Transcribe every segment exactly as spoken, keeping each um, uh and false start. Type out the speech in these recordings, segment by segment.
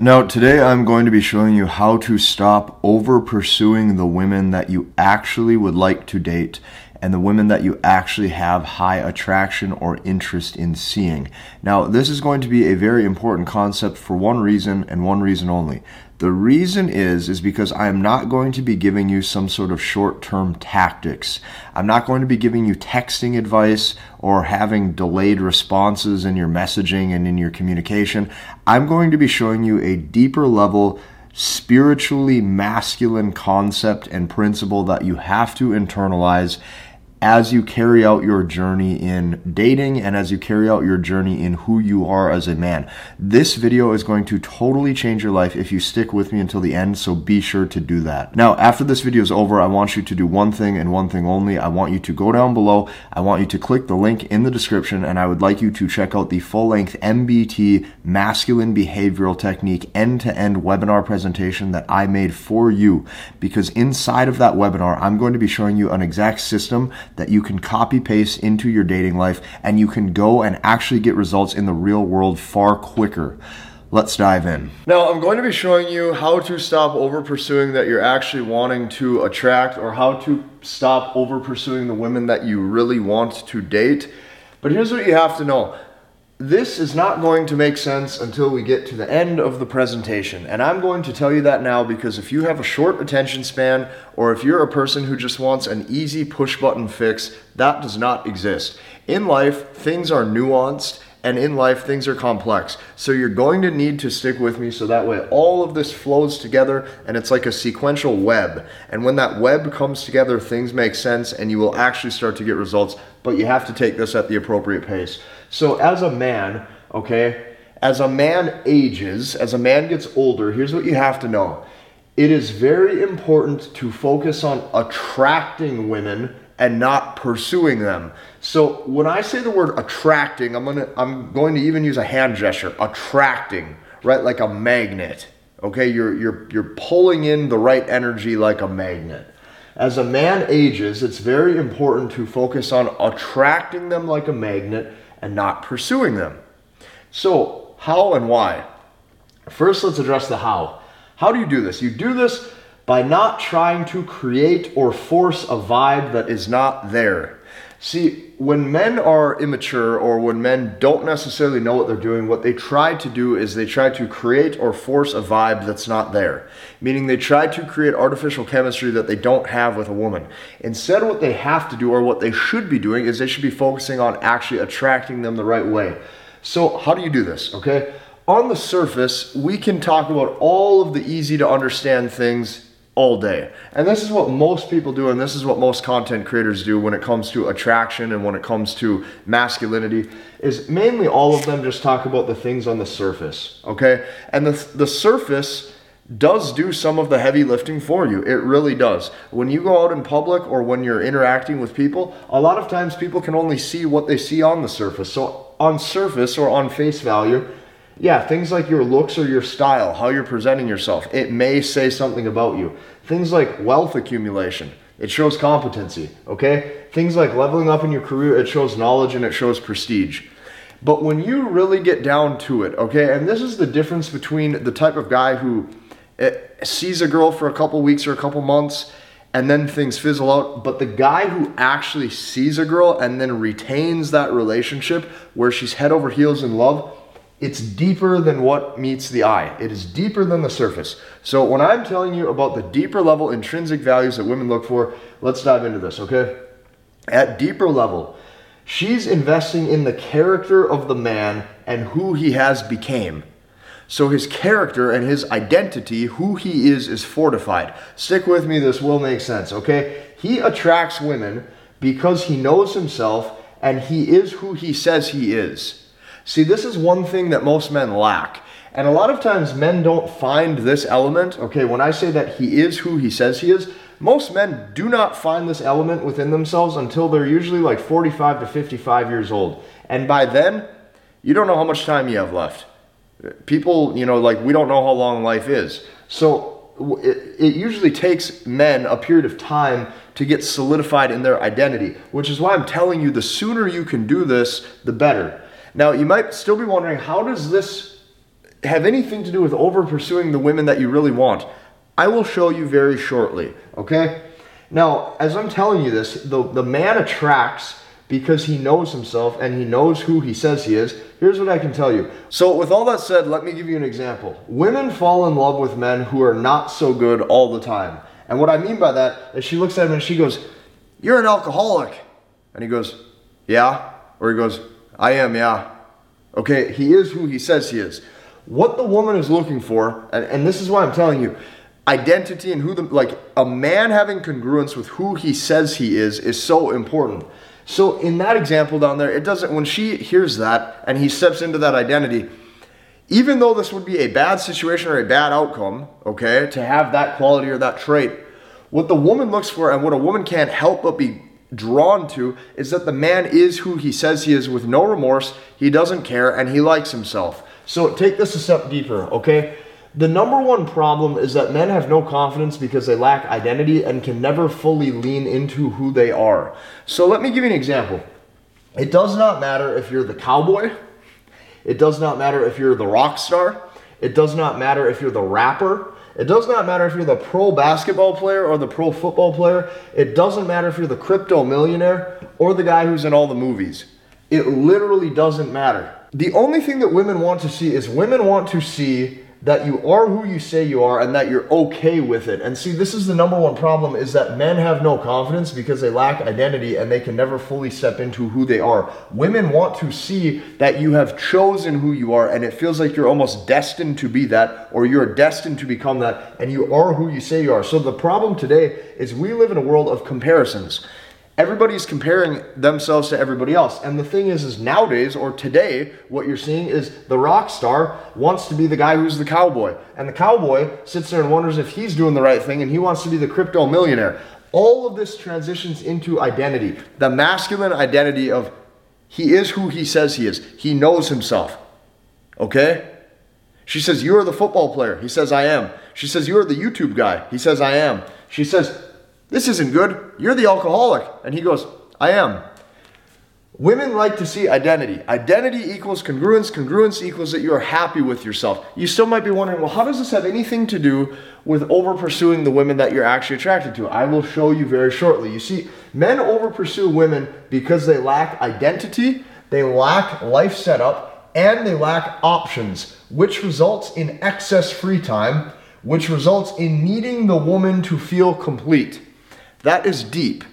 Now, today I'm going to be showing you how to stop over pursuing the women that you actually would like to date and the women that you actually have high attraction or interest in seeing. Now, this is going to be a very important concept for one reason and one reason only. The reason is, is because I am not going to be giving you some sort of short-term tactics. I'm not going to be giving you texting advice or having delayed responses in your messaging and in your communication. I'm going to be showing you a deeper level, spiritually masculine concept and principle that you have to internalize as you carry out your journey in dating and as you carry out your journey in who you are as a man. This video is going to totally change your life if you stick with me until the end, so be sure to do that. Now, after this video is over, I want you to do one thing and one thing only. I want you to go down below. I want you to click the link in the description, and I would like you to check out the full-length M B T Masculine Behavioral Technique end-to-end webinar presentation that I made for you, because inside of that webinar, I'm going to be showing you an exact system that you can copy paste into your dating life, and you can go and actually get results in the real world far quicker. Let's dive in. Now, I'm going to be showing you how to stop over pursuing that you're actually wanting to attract, or how to stop over pursuing the women that you really want to date. But here's what you have to know. This is not going to make sense until we get to the end of the presentation. And I'm going to tell you that now, because if you have a short attention span, or if you're a person who just wants an easy push button fix, that does not exist. In life, things are nuanced, and in life, things are complex. So you're going to need to stick with me so that way all of this flows together and it's like a sequential web. And when that web comes together, things make sense and you will actually start to get results, but you have to take this at the appropriate pace. So as a man, okay, as a man ages, as a man gets older, here's what you have to know. It is very important to focus on attracting women and not pursuing them. So when I say the word attracting, I'm gonna I'm going to even use a hand gesture. Attracting, right? Like a magnet. Okay, you're you're you're pulling in the right energy like a magnet. As a man ages, it's very important to focus on attracting them like a magnet and not pursuing them. So how and why? First, let's address the how. How do you do this? You do this by not trying to create or force a vibe that is not there. See, when men are immature, or when men don't necessarily know what they're doing, what they try to do is they try to create or force a vibe that's not there. Meaning they try to create artificial chemistry that they don't have with a woman. Instead, what they have to do, or what they should be doing, is they should be focusing on actually attracting them the right way. So how do you do this, okay? On the surface, we can talk about all of the easy to understand things all day. And this is what most people do, and this is what most content creators do when it comes to attraction and when it comes to masculinity, is mainly all of them just talk about the things on the surface, okay? And the, the surface does do some of the heavy lifting for you. It really does. When you go out in public or when you're interacting with people, a lot of times people can only see what they see on the surface. So on surface, or on face value, yeah, things like your looks or your style, how you're presenting yourself, it may say something about you. Things like wealth accumulation, it shows competency, okay? Things like leveling up in your career, it shows knowledge and it shows prestige. But when you really get down to it, okay, and this is the difference between the type of guy who sees a girl for a couple weeks or a couple months and then things fizzle out, but the guy who actually sees a girl and then retains that relationship where she's head over heels in love, it's deeper than what meets the eye. It is deeper than the surface. So when I'm telling you about the deeper level intrinsic values that women look for, let's dive into this, okay? At deeper level, she's investing in the character of the man and who he has became. So his character and his identity, who he is, is fortified. Stick with me, this will make sense, okay? He attracts women because he knows himself and he is who he says he is. See, this is one thing that most men lack. And a lot of times men don't find this element. Okay, when I say that he is who he says he is, most men do not find this element within themselves until they're usually like forty-five to fifty-five years old. And by then, you don't know how much time you have left. People, you know, like we don't know how long life is. So it, it usually takes men a period of time to get solidified in their identity, which is why I'm telling you the sooner you can do this, the better. Now, you might still be wondering, how does this have anything to do with over pursuing the women that you really want? I will show you very shortly, okay? Now, as I'm telling you this, the, the man attracts because he knows himself and he knows who he says he is. Here's what I can tell you. So with all that said, let me give you an example. Women fall in love with men who are not so good all the time. And what I mean by that is she looks at him and she goes, "You're an alcoholic." And he goes, "Yeah." Or he goes, "I am, yeah." Okay, he is who he says he is. What the woman is looking for, and, and this is why I'm telling you, identity and who the, like a man having congruence with who he says he is is so important. So in that example down there, it doesn't, when she hears that and he steps into that identity, even though this would be a bad situation or a bad outcome, okay, to have that quality or that trait, what the woman looks for and what a woman can't help but be drawn to is that the man is who he says he is with no remorse, he doesn't care, and he likes himself. So take this a step deeper, okay? The number one problem is that men have no confidence because they lack identity and can never fully lean into who they are. So let me give you an example. It does not matter if you're the cowboy. It does not matter if you're the rock star. It does not matter if you're the rapper. It does not matter if you're the pro basketball player or the pro football player. It doesn't matter if you're the crypto millionaire or the guy who's in all the movies. It literally doesn't matter. The only thing that women want to see is women want to see that you are who you say you are and that you're okay with it. And see, this is the number one problem, is that men have no confidence because they lack identity and they can never fully step into who they are. Women want to see that you have chosen who you are and it feels like you're almost destined to be that, or you're destined to become that, and you are who you say you are. So the problem today is we live in a world of comparisons. Everybody's comparing themselves to everybody else. And the thing is, is nowadays, or today, what you're seeing is the rock star wants to be the guy who's the cowboy. And the cowboy sits there and wonders if he's doing the right thing, and he wants to be the crypto millionaire. All of this transitions into identity. The masculine identity of he is who he says he is. He knows himself. Okay? She says, "You are the football player." He says, "I am." She says, "You are the YouTube guy." He says, "I am." She says, "This isn't good. You're the alcoholic." And he goes, "I am." Women like to see identity. Identity equals congruence. Congruence equals that you are happy with yourself. You still might be wondering, well, how does this have anything to do with over pursuing the women that you're actually attracted to? I will show you very shortly. You see, men over pursue women because they lack identity, they lack life setup, and they lack options, which results in excess free time, which results in needing the woman to feel complete. That is deep.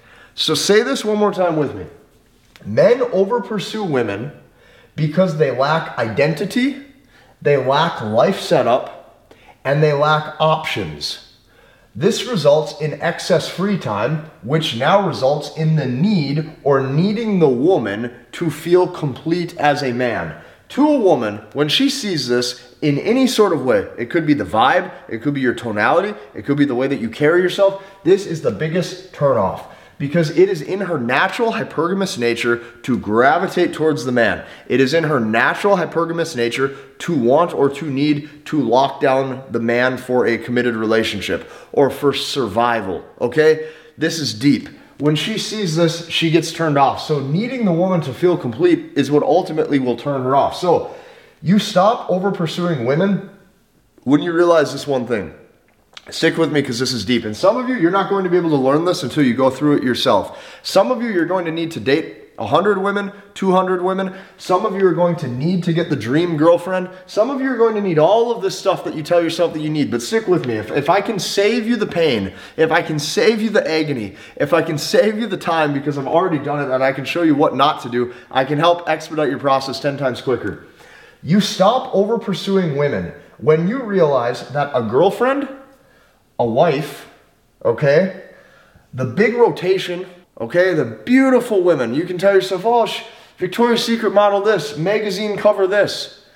So say this one more time with me. Men over pursue women because they lack identity, they lack life setup, and they lack options. This results in excess free time, which now results in the need or needing the woman to feel complete as a man. To a woman, when she sees this in any sort of way, it could be the vibe, it could be your tonality, it could be the way that you carry yourself, this is the biggest turnoff. Because it is in her natural hypergamous nature to gravitate towards the man. It is in her natural hypergamous nature to want or to need to lock down the man for a committed relationship or for survival, okay? This is deep. When she sees this, she gets turned off. So needing the woman to feel complete is what ultimately will turn her off. So you stop over pursuing women when you realize this one thing. Stick with me because this is deep. And some of you, you're not going to be able to learn this until you go through it yourself. Some of you, you're going to need to date one hundred women, two hundred women. Some of you are going to need to get the dream girlfriend. Some of you are going to need all of this stuff that you tell yourself that you need. But stick with me. If, if I can save you the pain, if I can save you the agony, if I can save you the time because I've already done it and I can show you what not to do, I can help expedite your process ten times quicker. You stop over pursuing women when you realize that a girlfriend, a wife, okay, the big rotation, okay, the beautiful women. You can tell yourself, oh, Victoria's Secret model this, magazine cover this.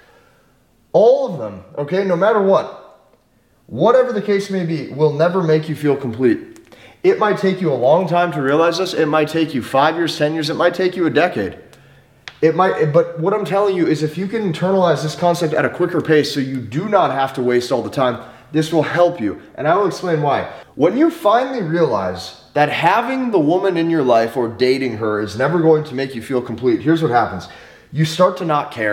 All of them, okay, no matter what, whatever the case may be, will never make you feel complete. It might take you a long time to realize this. It might take you five years, ten years. It might take you a decade. It might, but what I'm telling you is if you can internalize this concept at a quicker pace so you do not have to waste all the time, this will help you, and I will explain why. When you finally realize that having the woman in your life or dating her is never going to make you feel complete, here's what happens. You start to not care.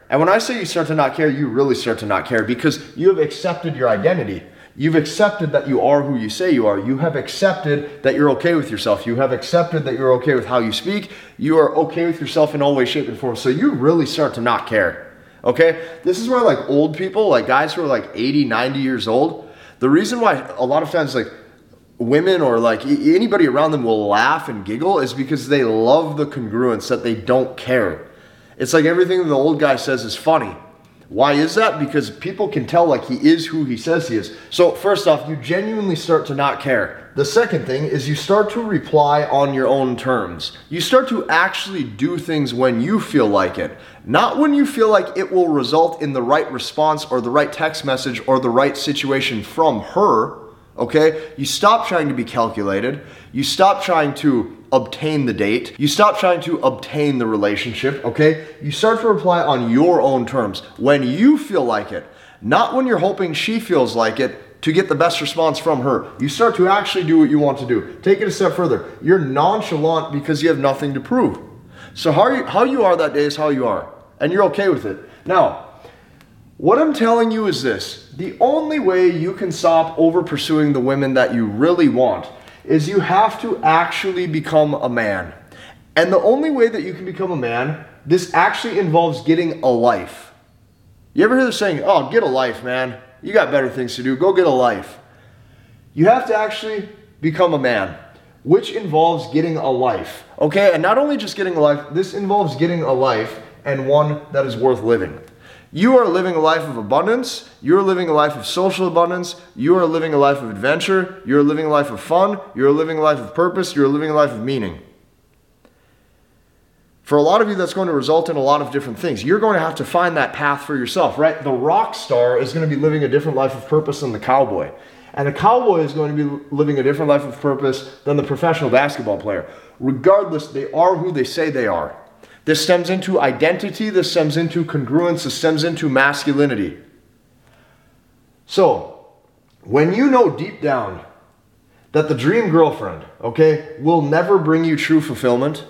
And when I say you start to not care, you really start to not care because you have accepted your identity. You've accepted that you are who you say you are. You have accepted that you're okay with yourself. You have accepted that you're okay with how you speak. You are okay with yourself in all ways, shape, and form. So you really start to not care. Okay? This is where like old people, like guys who are like eighty, ninety years old, the reason why a lot of times like women or like anybody around them will laugh and giggle is because they love the congruence that they don't care. It's like everything the old guy says is funny. Why is that? Because people can tell like he is who he says he is. So first off, you genuinely start to not care. The second thing is you start to reply on your own terms. You start to actually do things when you feel like it, not when you feel like it will result in the right response or the right text message or the right situation from her. Okay? You stop trying to be calculated. You stop trying to obtain the date. You stop trying to obtain the relationship, okay? You start to reply on your own terms when you feel like it, not when you're hoping she feels like it to get the best response from her. You start to actually do what you want to do. Take it a step further. You're nonchalant because you have nothing to prove. So how you, how you are that day is how you are, and you're okay with it. Now, what I'm telling you is this. The only way you can stop over pursuing the women that you really want is you have to actually become a man. And the only way that you can become a man, this actually involves getting a life. You ever hear the saying, oh, get a life, man. You got better things to do. Go get a life. You have to actually become a man, which involves getting a life. Okay? And not only just getting a life, this involves getting a life and one that is worth living. You are living a life of abundance. You're living a life of social abundance. You are living a life of adventure. You're living a life of fun. You're living a life of purpose. You're living a life of meaning. For a lot of you, that's going to result in a lot of different things. You're going to have to find that path for yourself, right? The rock star is going to be living a different life of purpose than the cowboy. And the cowboy is going to be living a different life of purpose than the professional basketball player. Regardless, they are who they say they are. This stems into identity, this stems into congruence, this stems into masculinity. So, when you know deep down that the dream girlfriend, okay, will never bring you true fulfillment,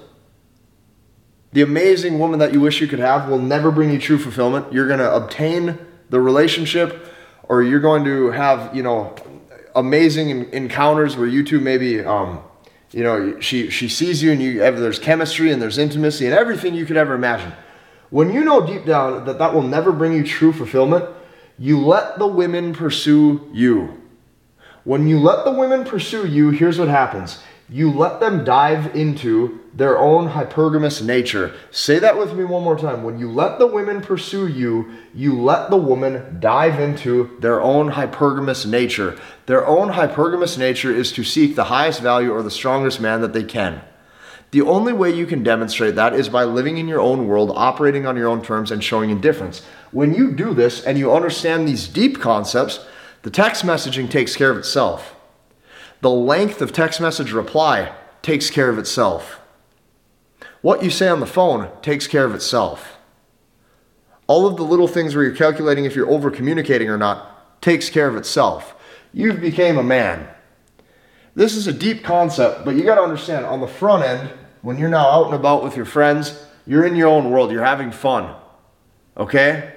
the amazing woman that you wish you could have will never bring you true fulfillment, you're going to obtain the relationship, or you're going to have, you know, amazing encounters where you two maybe, um, you know, she, she sees you and you have, there's chemistry and there's intimacy and everything you could ever imagine. When you know deep down that that will never bring you true fulfillment, you let the women pursue you. When you let the women pursue you, here's what happens. You let them dive into their own hypergamous nature. Say that with me one more time. When you let the women pursue you, you let the woman dive into their own hypergamous nature. Their own hypergamous nature is to seek the highest value or the strongest man that they can. The only way you can demonstrate that is by living in your own world, operating on your own terms, and showing indifference. When you do this and you understand these deep concepts, the text messaging takes care of itself. The length of text message reply takes care of itself. What you say on the phone takes care of itself. All of the little things where you're calculating if you're over communicating or not takes care of itself. You've became a man. This is a deep concept, but you got to understand on the front end, when you're now out and about with your friends, you're in your own world, you're having fun. Okay?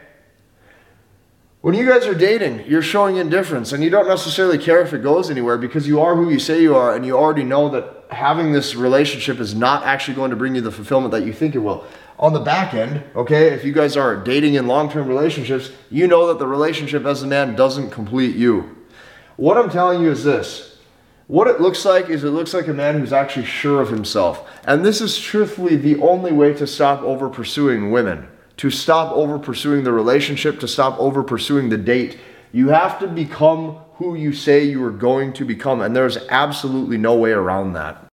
When you guys are dating, you're showing indifference and you don't necessarily care if it goes anywhere because you are who you say you are and you already know that having this relationship is not actually going to bring you the fulfillment that you think it will. On the back end, okay, if you guys are dating in long-term relationships, you know that the relationship as a man doesn't complete you. What I'm telling you is this. What it looks like is it looks like a man who's actually sure of himself. And this is truthfully the only way to stop over pursuing women. To stop over pursuing the relationship, to stop over pursuing the date. You have to become who you say you are going to become, and there's absolutely no way around that.